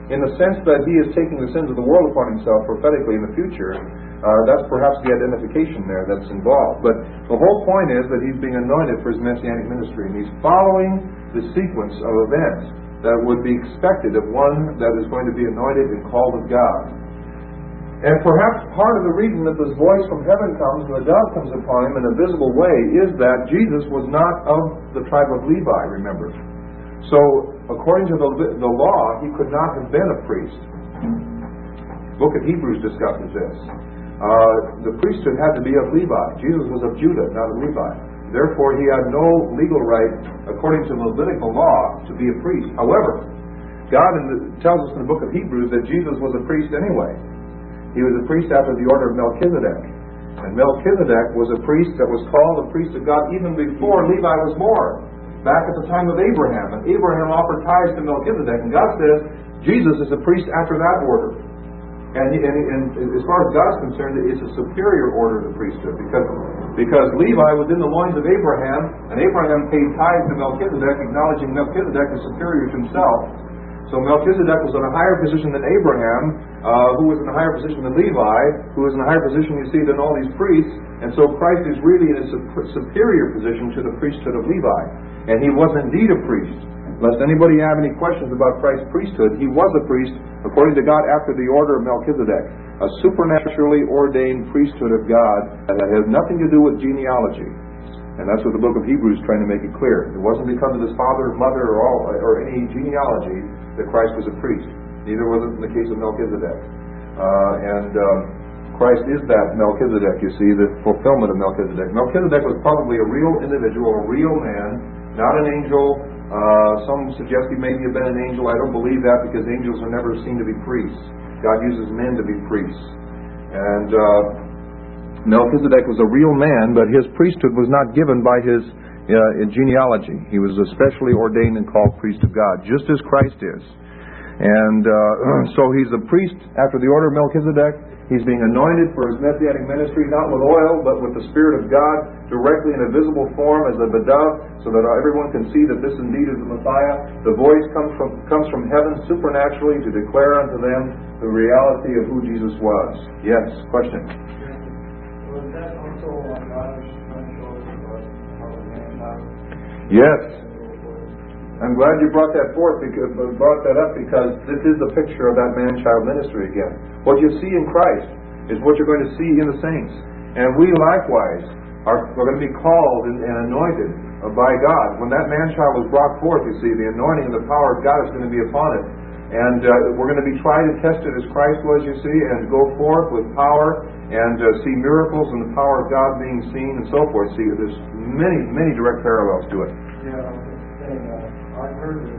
in the sense that he is taking the sins of the world upon himself prophetically in the future. That's perhaps the identification there that's involved. But the whole point is that he's being anointed for his messianic ministry, and he's following the sequence of events that would be expected of one that is going to be anointed and called of God. And perhaps part of the reason that this voice from heaven comes and the dove comes upon him in a visible way is that Jesus was not of the tribe of Levi, remember. So, according to the law, he could not have been a priest. The book of Hebrews discusses this. The priesthood had to be of Levi. Jesus was of Judah, not of Levi. Therefore, he had no legal right, according to the Levitical law, to be a priest. However, God tells us in the book of Hebrews that Jesus was a priest anyway. He was a priest after the order of Melchizedek. And Melchizedek was a priest that was called a priest of God even before Levi was born, back at the time of Abraham. And Abraham offered tithes to Melchizedek, and God says Jesus is a priest after that order. And as far as God is concerned, it's a superior order of the priesthood, because Levi was in the loins of Abraham, and Abraham paid tithes to Melchizedek, acknowledging Melchizedek as superior to himself. So Melchizedek was in a higher position than Abraham, who was in a higher position than Levi, who was in a higher position, you see, than all these priests. And so Christ is really in a superior position to the priesthood of Levi. And he was indeed a priest. Lest anybody have any questions about Christ's priesthood, he was a priest, according to God, after the order of Melchizedek, a supernaturally ordained priesthood of God that has nothing to do with genealogy. And that's what the book of Hebrews is trying to make it clear. It wasn't because of his father, mother, or any genealogy that Christ was a priest. Neither was it in the case of Melchizedek. Christ is that Melchizedek, you see, the fulfillment of Melchizedek. Melchizedek was probably a real individual, a real man, not an angel. Some suggest he maybe have been an angel. I don't believe that, because angels are never seen to be priests. God uses men to be priests. And Melchizedek was a real man, but his priesthood was not given by his genealogy. He was especially ordained and called priest of God, just as Christ is. And so he's a priest after the order of Melchizedek. He's being anointed for his messianic ministry, not with oil, but with the Spirit of God, directly in a visible form as of a dove, so that everyone can see that this indeed is the Messiah. The voice comes from heaven supernaturally to declare unto them the reality of who Jesus was. Yes, question? Was that also on God's shoulders about how the man died? Yes. I'm glad you brought that up, because this is the picture of that man-child ministry again. What you see in Christ is what you're going to see in the saints. And we likewise are going to be called and anointed by God. When that man-child was brought forth, you see, the anointing and the power of God is going to be upon it. And we're going to be tried and tested as Christ was, you see, and go forth with power and see miracles and the power of God being seen and so forth. See, there's many, many direct parallels to it. Yeah, I was just saying, I've heard that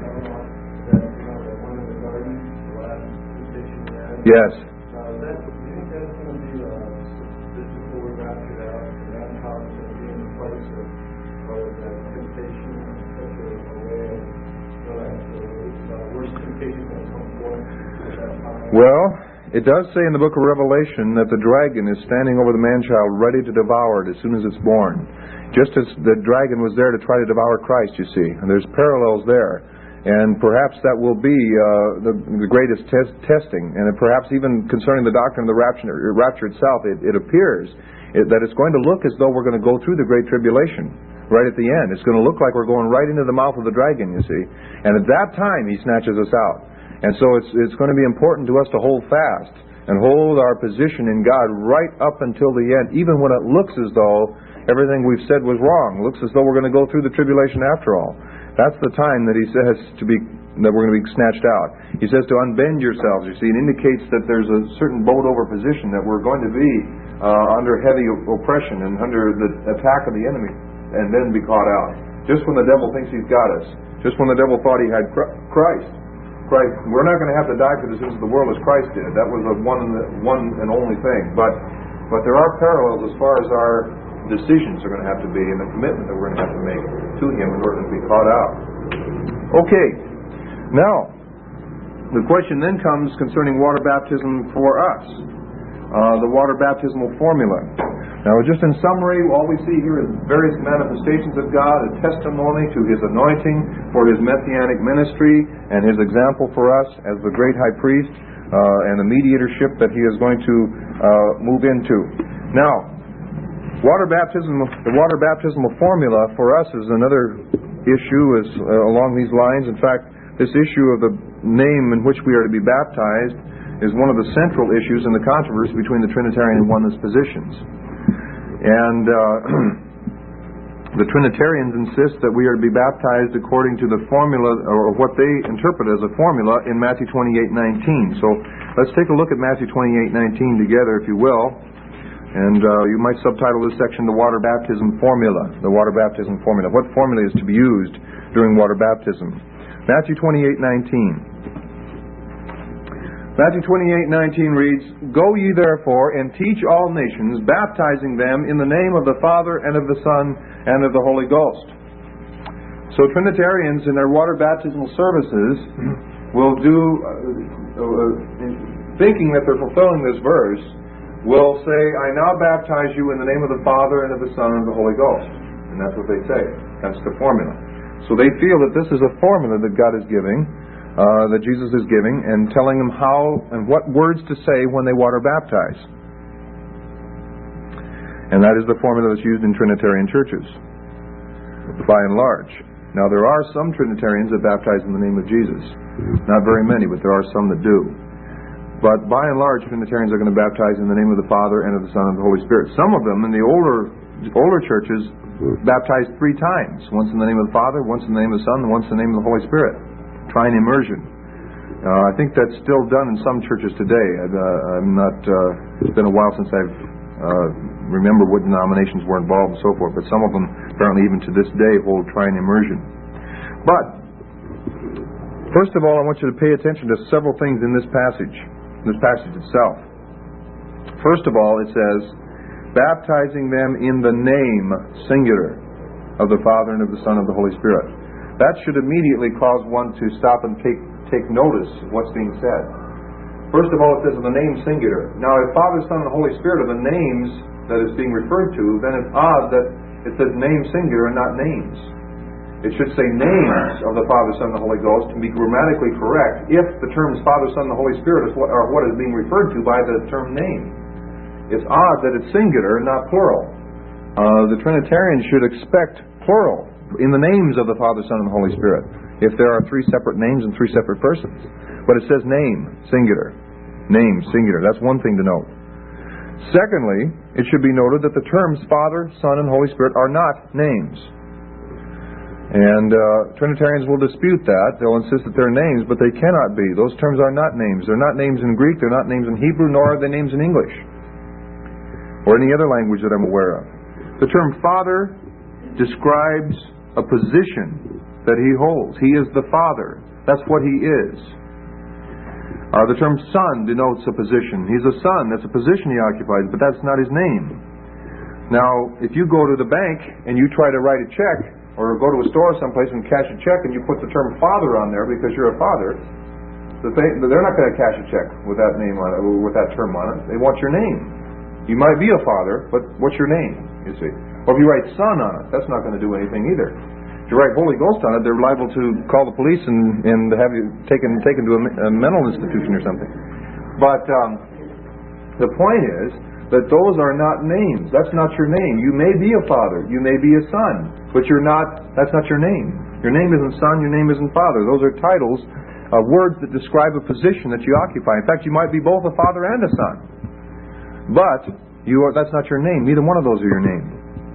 that one in the garden, the last temptation we had. Yes. Do you think that's going to be just before we're raptured out, and that house is going to be in the place of that temptation in such a way so that the worst temptation is going to come forth at that time? Well, it does say in the book of Revelation that the dragon is standing over the man-child ready to devour it as soon as it's born. Just as the dragon was there to try to devour Christ, you see. And there's parallels there. And perhaps that will be the greatest testing. And perhaps even concerning the doctrine of the rapture itself, it appears that it's going to look as though we're going to go through the Great Tribulation right at the end. It's going to look like we're going right into the mouth of the dragon, you see. And at that time, he snatches us out. And so it's going to be important to us to hold fast and hold our position in God right up until the end, even when it looks as though everything we've said was wrong. It looks as though we're going to go through the tribulation after all. That's the time that he says that we're going to be snatched out. He says to unbend yourselves. You see, it indicates that there's a certain bowed over position, that we're going to be under heavy oppression and under the attack of the enemy, and then be caught out. Just when the devil thinks he's got us. Just when the devil thought he had Christ. We're not going to have to die for the sins of the world as Christ did. That was a one and only thing. But there are parallels as far as our decisions are going to have to be, and the commitment that we're going to have to make to Him in order to be caught out. Okay. Now, the question then comes concerning water baptism for us. The water baptismal formula. Now, just in summary, all we see here is various manifestations of God, a testimony to His anointing for His messianic ministry, and His example for us as the great high priest and the mediatorship that He is going to move into. Now, the water baptismal formula for us is another issue along these lines. In fact, this issue of the name in which we are to be baptized is one of the central issues in the controversy between the Trinitarian and Oneness positions. And the Trinitarians insist that we are to be baptized according to the formula, or what they interpret as a formula, in Matthew 28:19. So let's take a look at Matthew 28:19 together, if you will. And you might subtitle this section, The Water Baptism Formula. The Water Baptism Formula. What formula is to be used during water baptism? Matthew 28:19. Matthew 28:19 reads, "Go ye therefore and teach all nations, baptizing them in the name of the Father and of the Son and of the Holy Ghost." So Trinitarians in their water baptismal services will do, thinking that they're fulfilling this verse, will say, "I now baptize you in the name of the Father and of the Son and of the Holy Ghost." And that's what they say. That's the formula. So they feel that this is a formula that God is giving, that Jesus is giving, and telling them how and what words to say when they water baptize. And that is the formula that's used in Trinitarian churches, by and large. Now, there are some Trinitarians that baptize in the name of Jesus. Not very many, but there are some that do. But by and large, Trinitarians are going to baptize in the name of the Father and of the Son and of the Holy Spirit. Some of them in the older churches baptized 3 times. Once in the name of the Father, once in the name of the Son, and once in the name of the Holy Spirit. Trine immersion. I think that's still done in some churches today. It's been a while since I've remembered what denominations were involved and so forth, but some of them apparently even to this day hold trine immersion. But first of all, I want you to pay attention to several things in this passage itself. First of all, it says, baptizing them in the name, singular, of the Father and of the Son and of the Holy Spirit. That should immediately cause one to stop and take notice of what's being said. First of all, it says in the name singular. Now, if Father, Son, and Holy Spirit are the names that is being referred to, then it's odd that it says name singular and not names. It should say names of the Father, Son, and the Holy Ghost to be grammatically correct if the terms Father, Son, and the Holy Spirit are what is being referred to by the term name. It's odd that it's singular and not plural. The Trinitarians should expect plural in the names of the Father, Son, and the Holy Spirit, if there are 3 separate names and 3 separate persons. But it says name, singular. Name, singular. That's one thing to note. Secondly, it should be noted that the terms Father, Son, and Holy Spirit are not names. And Trinitarians will dispute that. They'll insist that they're names, but they cannot be. Those terms are not names. They're not names in Greek, they're not names in Hebrew, nor are they names in English, or any other language that I'm aware of. The term Father describes a position that He holds. He is the Father. That's what He is. The term Son denotes a position. He's a son. That's a position He occupies, but that's not His name. Now, if you go to the bank and you try to write a check, or go to a store someplace and cash a check, and you put the term Father on there because you're a father, they're not going to cash a check with that name on it, with that term on it. They want your name. You might be a father, but what's your name? You see. Or if you write Son on it, that's not going to do anything either. If you write Holy Ghost on it, they're liable to call the police and have you taken to a mental institution or something. But the point is that those are not names. That's not your name. You may be a father. You may be a son. But you're not. That's not your name. Your name isn't son. Your name isn't father. Those are titles, words that describe a position that you occupy. In fact, you might be both a father and a son. But that's not your name. Neither one of those are your name.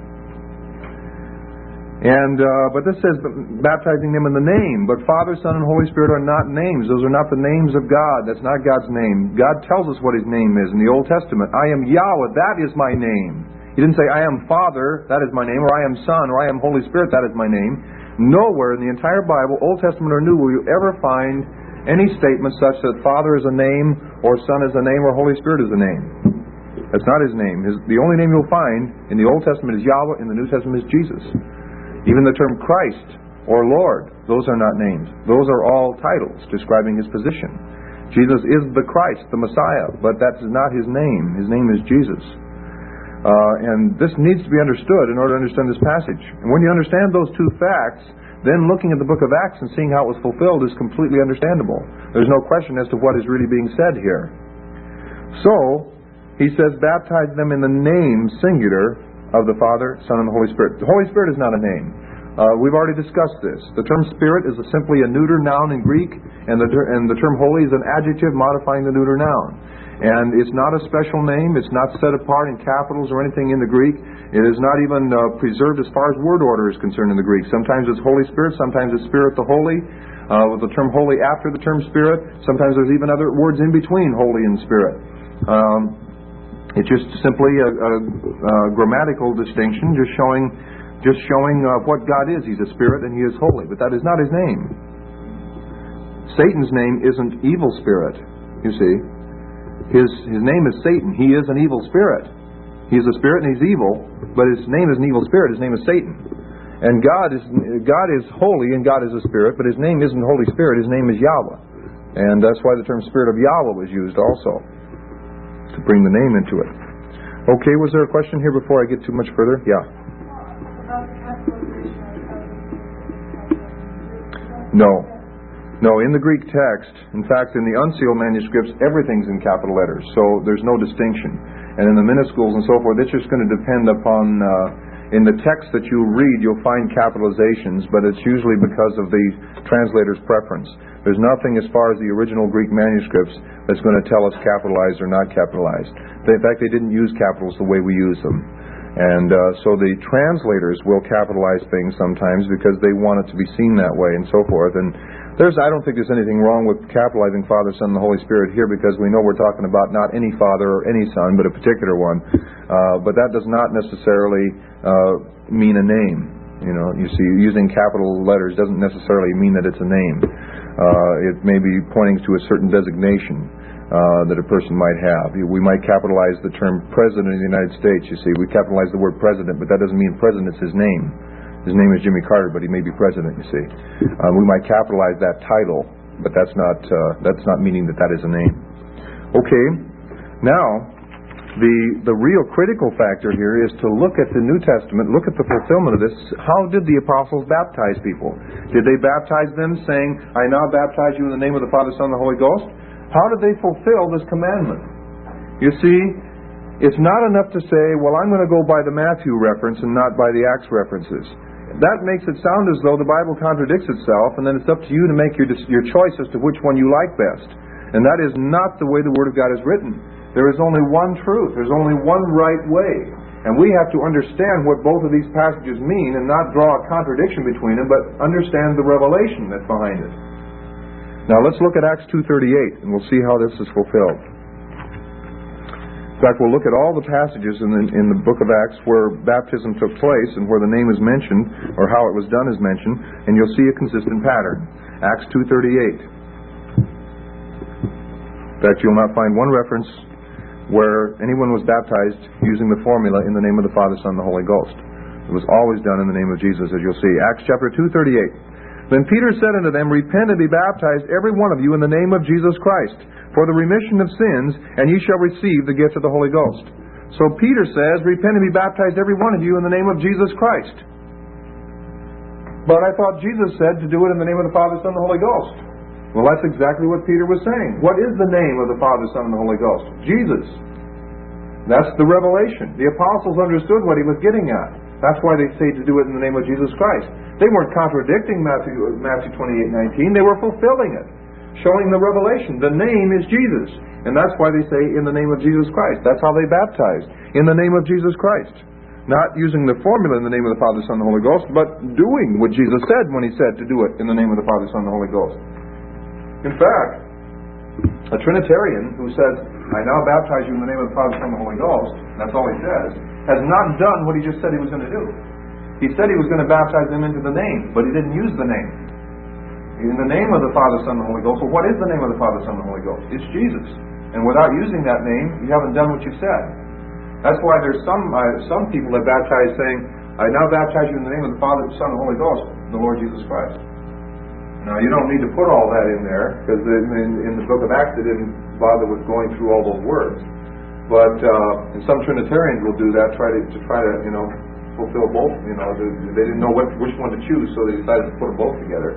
But this says baptizing them in the name. But Father, Son, and Holy Spirit are not names. Those are not the names of God. That's not God's name. God tells us what His name is in the Old Testament. I am Yahweh. That is my name. He didn't say, I am Father, that is my name, or I am Son, or I am Holy Spirit, that is my name. Nowhere in the entire Bible, Old Testament or New, will you ever find any statement such that Father is a name, or Son is a name, or Holy Spirit is a name. That's not His name. The only name you'll find in the Old Testament is Yahweh, in the New Testament is Jesus. Even the term Christ or Lord, those are not names. Those are all titles describing His position. Jesus is the Christ, the Messiah, but that is not His name. His name is Jesus. And this needs to be understood in order to understand this passage. And when you understand those two facts, then looking at the book of Acts and seeing how it was fulfilled is completely understandable. There's no question as to what is really being said here. So, he says, baptize them in the name, singular, of the Father, Son, and the Holy Spirit. The Holy Spirit is not a name. We've already discussed this. The term Spirit is simply a neuter noun in Greek, and the term Holy is an adjective modifying the neuter noun. And it's not a special name. It's not set apart in capitals or anything in the Greek. It is not even preserved as far as word order is concerned in the Greek. Sometimes it's Holy Spirit. Sometimes it's Spirit the Holy, with the term Holy after the term Spirit. Sometimes there's even other words in between Holy and Spirit. It's just simply a grammatical distinction, just showing what God is. He's a Spirit and He is holy. But that is not His name. Satan's name isn't evil spirit, you see. His name is Satan. He is an evil spirit. He's a spirit and he's evil, but his name is an evil spirit. His name is Satan. And God is holy and God is a spirit, but his name isn't Holy Spirit. His name is Yahweh. And that's why the term Spirit of Yahweh was used also, to bring the name into it. Okay, was there a question here before I get too much further? Yeah. No, in the Greek text, in fact, in the unsealed manuscripts, everything's in capital letters, so there's no distinction. And in the minuscules and so forth, it's just going to depend upon, in the text that you read, you'll find capitalizations, but it's usually because of the translator's preference. There's nothing as far as the original Greek manuscripts that's going to tell us capitalized or not capitalized. In fact, they didn't use capitals the way we use them. And so the translators will capitalize things sometimes because they want it to be seen that way and so forth. And I don't think there's anything wrong with capitalizing Father, Son, and the Holy Spirit here, because we know we're talking about not any Father or any Son, but a particular one. But that does not necessarily mean a name. You know, you see, using capital letters doesn't necessarily mean that it's a name. It may be pointing to a certain designation that a person might have. We might capitalize the term President of the United States, you see. We capitalize the word President, but that doesn't mean President's his name. His name is Jimmy Carter, but he may be President, you see. We might capitalize that title, but that's not meaning that is a name. Okay, now, the real critical factor here is to look at the New Testament, look at the fulfillment of this. How did the apostles baptize people? Did they baptize them saying, I now baptize you in the name of the Father, Son, and the Holy Ghost? How did they fulfill this commandment? You see, it's not enough to say, well, I'm going to go by the Matthew reference and not by the Acts references. That makes it sound as though the Bible contradicts itself, and then it's up to you to make your choice as to which one you like best. And that is not the way the Word of God is written. There is only one truth. There's only one right way. And we have to understand what both of these passages mean and not draw a contradiction between them, but understand the revelation that's behind it. Now let's look at Acts 2:38, and we'll see how this is fulfilled. In fact, we'll look at all the passages in the book of Acts where baptism took place and where the name is mentioned, or how it was done is mentioned, and you'll see a consistent pattern. Acts 2:38. In fact, you'll not find one reference where anyone was baptized using the formula in the name of the Father, Son, and the Holy Ghost. It was always done in the name of Jesus, as you'll see. Acts chapter 2:38. Then Peter said unto them, Repent and be baptized, every one of you, in the name of Jesus Christ, for the remission of sins, and ye shall receive the gift of the Holy Ghost. So Peter says, Repent and be baptized, every one of you, in the name of Jesus Christ. But I thought Jesus said to do it in the name of the Father, Son, and the Holy Ghost. Well, that's exactly what Peter was saying. What is the name of the Father, Son, and the Holy Ghost? Jesus. That's the revelation. The apostles understood what he was getting at. That's why they say to do it in the name of Jesus Christ. They weren't contradicting Matthew 28:19. They were fulfilling it, showing the revelation. The name is Jesus. And that's why they say in the name of Jesus Christ. That's how they baptized. In the name of Jesus Christ. Not using the formula in the name of the Father, Son, and the Holy Ghost, but doing what Jesus said when he said to do it in the name of the Father, Son, and the Holy Ghost. In fact, a Trinitarian who says, I now baptize you in the name of the Father, Son, and the Holy Ghost, that's all he says, has not done what he just said he was going to do. He said he was going to baptize them into the name, but he didn't use the name. In the name of the Father, Son, and the Holy Ghost. Well, what is the name of the Father, Son, and the Holy Ghost? It's Jesus. And without using that name, you haven't done what you said. That's why there's some people that baptize saying, I now baptize you in the name of the Father, Son, and Holy Ghost, the Lord Jesus Christ. Now, you don't need to put all that in there, because in the book of Acts, they didn't bother with going through all those words. But and some Trinitarians will do that, try to fulfill both. They didn't know which one to choose, so they decided to put them both together.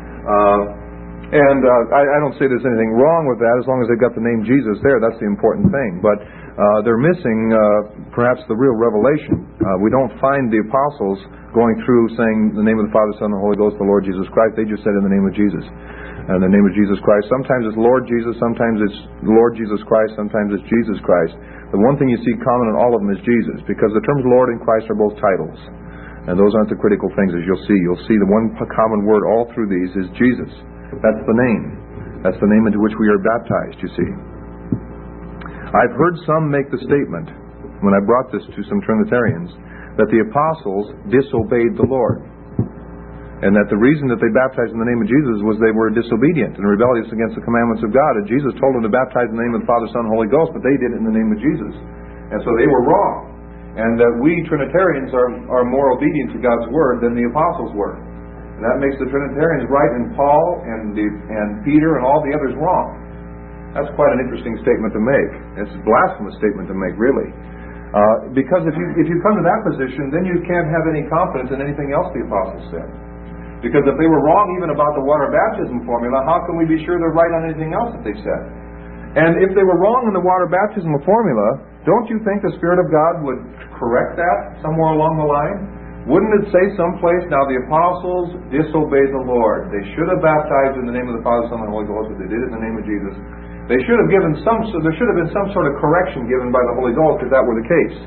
I don't say there's anything wrong with that as long as they've got the name Jesus there. That's the important thing. But they're missing perhaps the real revelation. We don't find the apostles going through saying the name of the Father, Son, and the Holy Ghost, the Lord Jesus Christ. They just said in the name of Jesus. And the name of Jesus Christ. Sometimes it's Lord Jesus, sometimes it's Lord Jesus Christ, sometimes it's Jesus Christ. The one thing you see common in all of them is Jesus, because the terms Lord and Christ are both titles. And those aren't the critical things, as you'll see. You'll see the one common word all through these is Jesus. That's the name. That's the name into which we are baptized, you see. I've heard some make the statement, when I brought this to some Trinitarians, that the apostles disobeyed the Lord. And that the reason that they baptized in the name of Jesus was they were disobedient and rebellious against the commandments of God. And Jesus told them to baptize in the name of the Father, Son, and Holy Ghost, but they did it in the name of Jesus. And so they were wrong. And that we Trinitarians are more obedient to God's Word than the apostles were. And that makes the Trinitarians right and Paul and Peter and all the others wrong. That's quite an interesting statement to make. It's a blasphemous statement to make, really. Because if you come to that position, then you can't have any confidence in anything else the apostles said. Because if they were wrong even about the water baptism formula, how can we be sure they're right on anything else that they said? And if they were wrong in the water baptismal formula, don't you think the Spirit of God would correct that somewhere along the line? Wouldn't it say someplace, now the apostles disobeyed the Lord. They should have baptized in the name of the Father, Son, and the Holy Ghost, but they did it in the name of Jesus. There should have been some sort of correction given by the Holy Ghost if that were the case.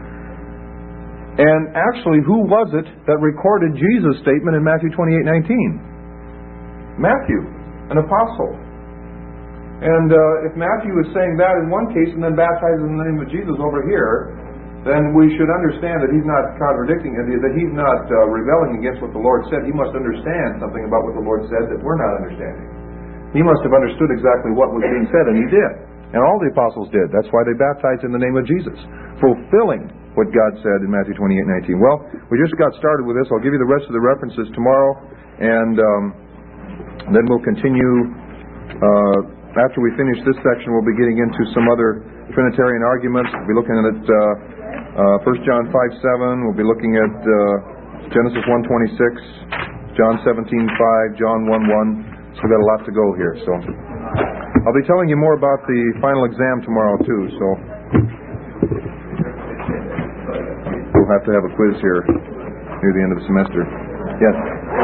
And actually, who was it that recorded Jesus' statement in Matthew 28:19? Matthew, an apostle. And if Matthew is saying that in one case and then baptizes in the name of Jesus over here, then we should understand that he's not contradicting it, that he's not rebelling against what the Lord said. He must understand something about what the Lord said that we're not understanding. He must have understood exactly what was being said, and he did. And all the apostles did. That's why they baptized in the name of Jesus, fulfilling what God said in Matthew 28:19. Well, we just got started with this. I'll give you the rest of the references tomorrow, and then we'll continue. After we finish this section, we'll be getting into some other Trinitarian arguments. We'll be looking at 1 John 5:7. We'll be looking at Genesis 1:26, John 17:5, John 1:1. So we've got a lot to go here. So I'll be telling you more about the final exam tomorrow too. So we'll have to have a quiz here near the end of the semester. Yes.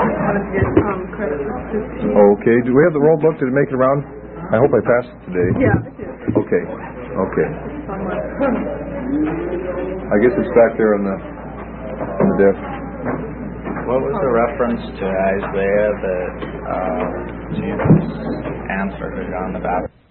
Okay. Do we have the roll book? Did it make it around? I hope I passed it today. Yeah, it did. Okay. I guess it's back there on the desk. What was the reference to Isaiah that Jesus answered John the Baptist?